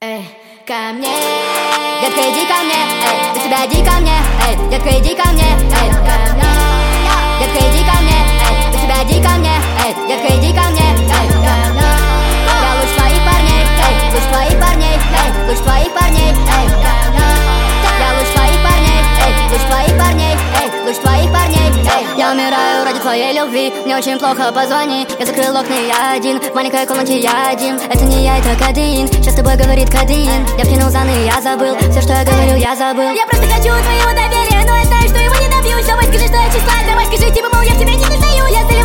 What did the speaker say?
Эй, ко мне, детка, иди ко мне, эй, до тебя иди ко мне, эй, детка, иди ко мне, эй, ко мне, детка, иди ко мне, эй, до тебя иди ко мне, эй, детка, иди ко мне, эй, ко мне. Я лучше твоих парней, эй, лучше твоих парней, эй, лучше твоих парней, эй, ко мне. Я лучше твоих парней, эй, лучше твоих парней, эй, лучше твоих парней, эй. Я умираю ради твоей любви, мне очень плохо, позвони. Я закрыл окна, я один, в маленькой комнате я один. Это не я, это кадеин, сейчас с тобой говорит кадеин. Я втянул заны, я забыл, все, что я говорил, я забыл. Я просто хочу твоего доверия, но я знаю, что его не добьюсь. Давай скажи, что я числа, давай скажи, типа, мол, я в тебя не достаю. Я